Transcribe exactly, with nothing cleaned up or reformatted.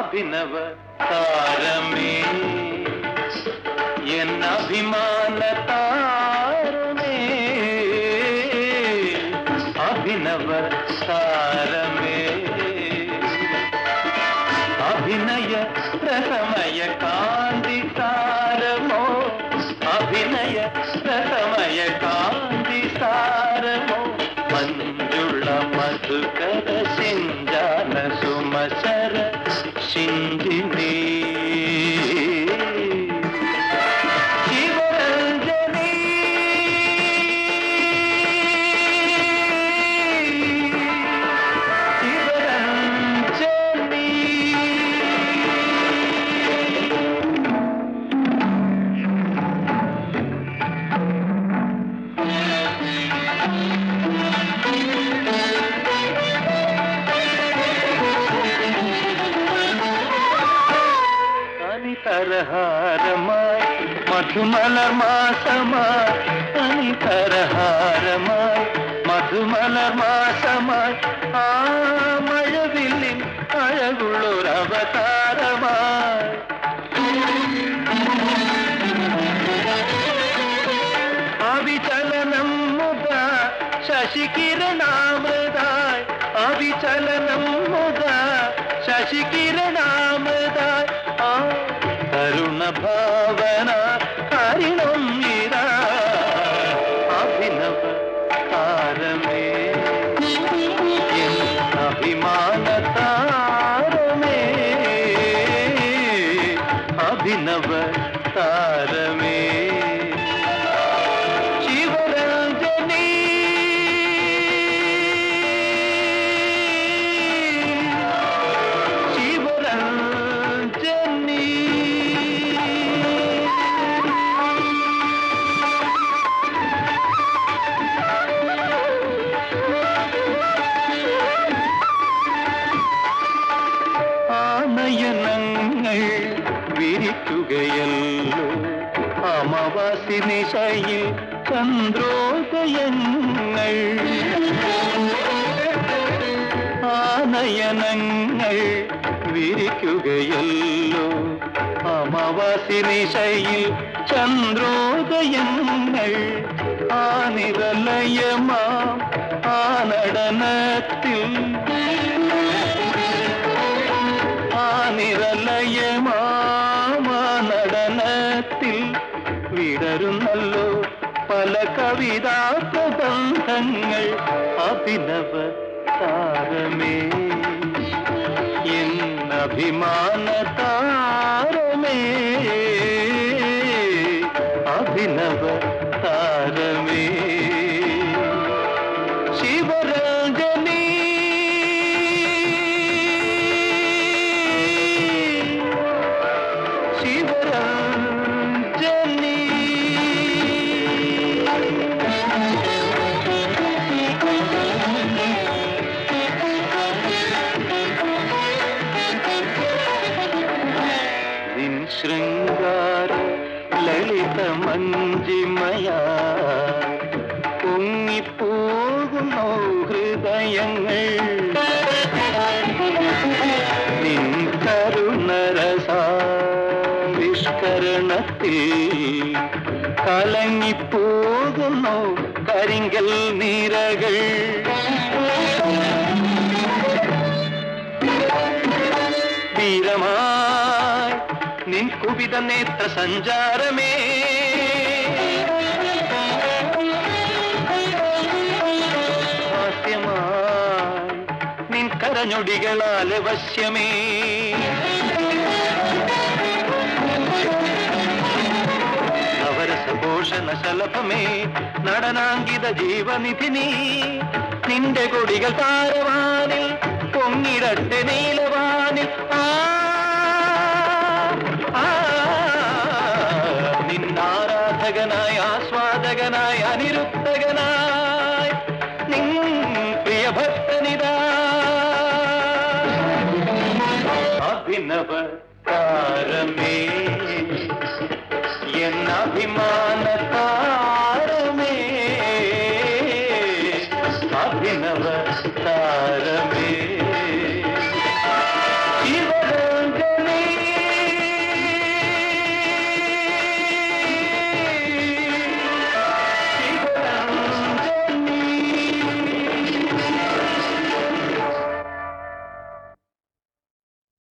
Abhinava താരമേ N അഭിമാന താരമേ അഭിനവ താരമേ അഭിനയ രസമയ കാന്തി താരമോ അഭിനയ രസമയ കാന്തി താരമോ മഞ്ജുള മധുകര സിഞ്ചാന സുമസര സിന്ധിനീ ശിവരഞ്ജനീ ശിവരഞ്ജനീ തരഹാരമായി മധുമലർ മാസമായി തനി തരഹാരമായി മധുമലർ മാസമായി ആ മഴവില്ലിൻ അഴകുള്ളൊരവതാരമായി അവിചലനം മുത ശശികിരണാമൃതായി അവിചലനം മുത ശശികിരണാമൃതായി ആ കരുണ ഭാവന ഹരിണം ഇതാ അഭിനവ താരമേ എൻ അഭിമാന താരമേ അഭിനവ താരമേ ശിവരഞ്ജനീ ശിവരഞ്ജനീ നയനങ്ങൾ വിരിക്കുകയല്ലോ അമാവാസി നിശയിൽ ചന്ദ്രോദയങ്ങൾ ആ നയനങ്ങൾ വിരിക്കുകയല്ലോ അമാവാസി നിശയിൽ ചന്ദ്രോദയങ്ങൾ ആ നിരലയമാ ആ നടനത്തിൽ നിരലയമാ നടനത്തിൽ വിടരുന്നല്ലോ പല കവിതാ പ്രബന്ധങ്ങൾ അഭിനവ താരമേ എൻ അഭിമാന താരമേ അഭിനവ താരമേ ശിവരഞ്ജനീ ശിവരഞ്ജനീ നിൻ ശൃംഗാര ലളിത മഞ്ജിമയാ പൊങ്ങിപ്പോകുന്നു ഹൃദയങ്ങൾ നിൻ കരുണരസാവിഷ്കരണത്തിൽ കലങ്ങിപ്പോകുന്നു കരിങ്കൽ നീരകൾ ധീരമായി നിൻ കുപിത നേത്ര സഞ്ചാരമേ ഹാസ്യമായി നിൻ കരഞ്ഞൊടികളാൽ വശ്യമേ നവരസപോഷണ ശലഭമേ നടനാങ്കിത ജീവനിധിനി നിന്റെ കൊടികൾ താരവാനിൽ പൊങ്ങിടട്ടെ നീലവാനിൽ ആ നിന്നാരാധകനായി ആസ്വാദകനായി അനിരുദ്ധകനായി നിൻ പ്രിയഭക്തനിതാ അഭിനവ താരമേ എൻ അഭിമാന താരമേ അഭിനവ താരമേ